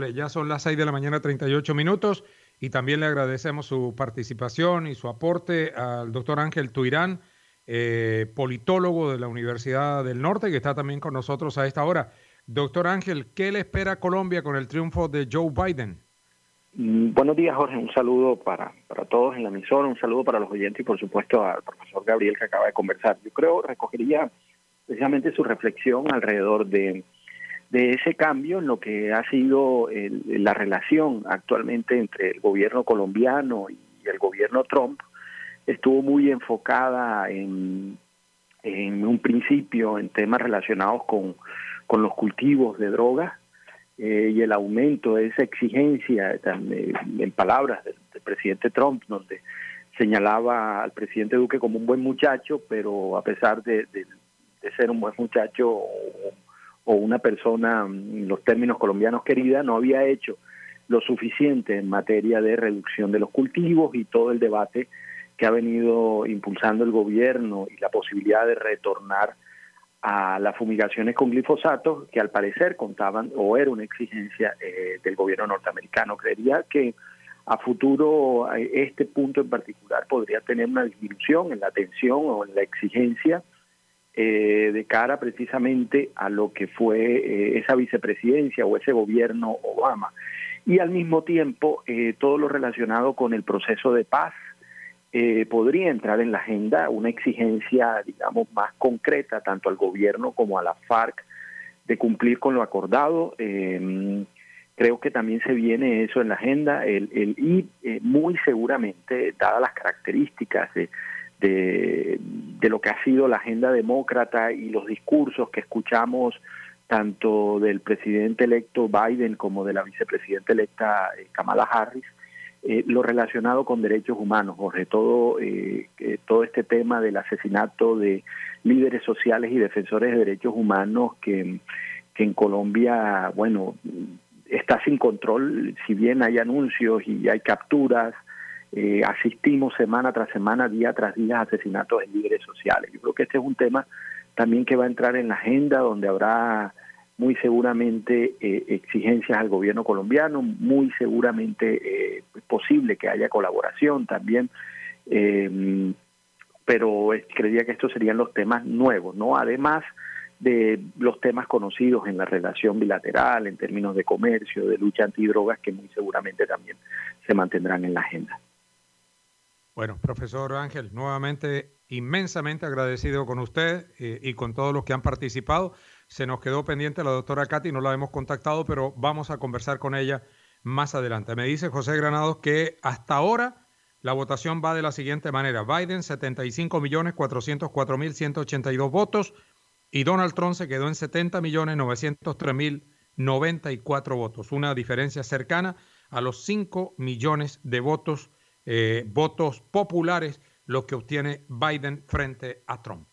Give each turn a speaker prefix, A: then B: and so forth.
A: Ya son las 6 de la mañana, 38 minutos, y también le agradecemos su participación y su aporte al doctor Ángel Tuirán, politólogo de la Universidad del Norte, que está también con nosotros a esta hora. Doctor Ángel, ¿qué le espera a Colombia con el triunfo de Joe Biden?
B: Buenos días, Jorge. Un saludo para todos en la emisora, un saludo para los oyentes y, por supuesto, al profesor Gabriel que acaba de conversar. Yo creo recogería precisamente su reflexión alrededor de ese cambio en lo que ha sido la relación actualmente entre el gobierno colombiano y el gobierno Trump. Estuvo muy enfocada en un principio en temas relacionados con los cultivos de drogas y el aumento de esa exigencia, en palabras del presidente Trump, donde señalaba al presidente Duque como un buen muchacho, pero a pesar de ser un buen muchacho o una persona, en los términos colombianos, querida, no había hecho lo suficiente en materia de reducción de los cultivos y todo el debate que ha venido impulsando el gobierno y la posibilidad de retornar a las fumigaciones con glifosato, que al parecer contaban o era una exigencia del gobierno norteamericano. Creería que a futuro este punto en particular podría tener una disminución en la tensión o en la exigencia de cara precisamente a lo que fue esa vicepresidencia o ese gobierno Obama. Y al mismo tiempo todo lo relacionado con el proceso de paz podría entrar en la agenda, una exigencia, digamos, más concreta tanto al gobierno como a la FARC de cumplir con lo acordado. Creo que también se viene eso en la agenda, y muy seguramente, dadas las características de lo que ha sido la agenda demócrata y los discursos que escuchamos tanto del presidente electo Biden como de la vicepresidenta electa Kamala Harris, lo relacionado con derechos humanos, Jorge, todo este tema del asesinato de líderes sociales y defensores de derechos humanos que en Colombia, bueno, está sin control. Si bien hay anuncios y hay capturas, asistimos semana tras semana, día tras día a asesinatos de líderes sociales. Yo creo que este es un tema también que va a entrar en la agenda, donde habrá muy seguramente exigencias al gobierno colombiano, muy seguramente es posible que haya colaboración también, pero creía que estos serían los temas nuevos, ¿no? Además de los temas conocidos en la relación bilateral, en términos de comercio, de lucha antidrogas, que muy seguramente también se mantendrán en la agenda.
A: Bueno, profesor Ángel, nuevamente inmensamente agradecido con usted y con todos los que han participado. Se nos quedó pendiente la doctora Katy, no la hemos contactado, pero vamos a conversar con ella más adelante. Me dice José Granados que hasta ahora la votación va de la siguiente manera. Biden, 75.404.182 votos, y Donald Trump se quedó en 70.903.094 votos. Una diferencia cercana a los 5 millones de votos, votos populares, los que obtiene Biden frente a Trump.